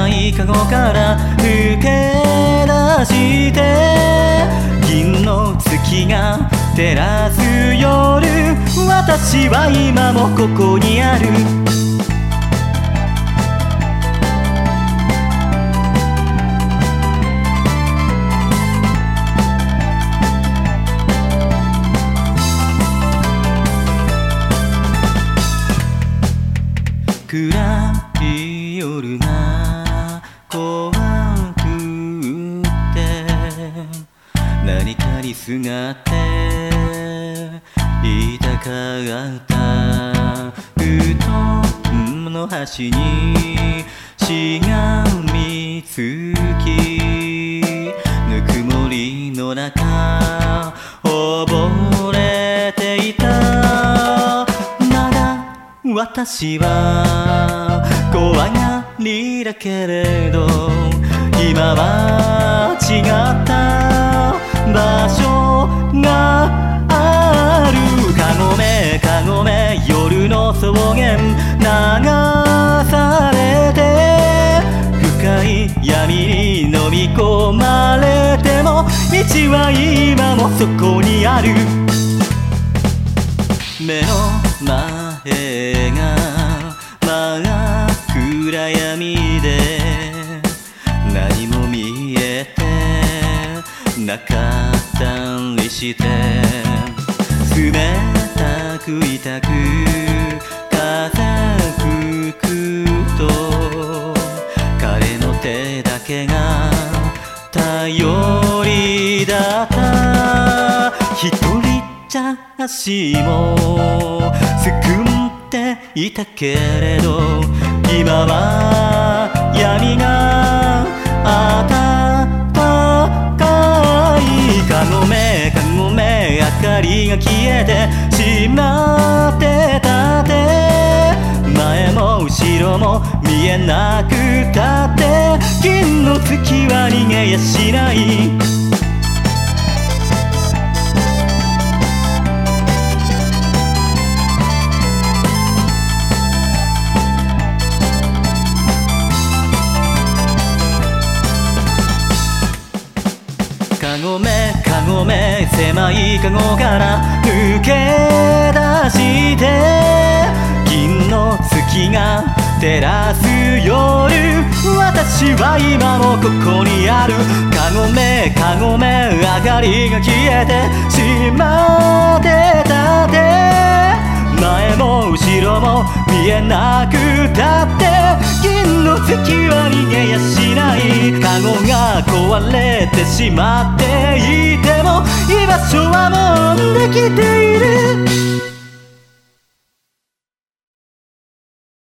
狭いカゴから抜け出して銀の月が照らす夜、私は今もここにある。暗い夜が怖くって何かにすがっていたかった布団の端にしがみつきぬくもりの中溺れていた。まだ私は怖がりだけれど今は違った場所がある。かごめかごめ夜の草原流されて深い闇に飲み込まれても道は今もそこにある。目の前が真っ暗闇で何も見えてなかったりして冷たく痛く風吹くと彼の手だけが頼りだった。一人じゃ足もすくんでいたけれど今は闇が暖かい。かごめかごめ明かりが消えてしまってたって前も後ろも見えなくたって銀の月は逃げやしない。かごめかごめ狭いカゴから抜け出して銀の月が照らす夜、私は今もここにある。かごめかごめ明かりが消えてしまってたって前も後ろも見えなくたって銀の月は逃げやしない。カゴが壊れてしまっていても居場所はもうできている。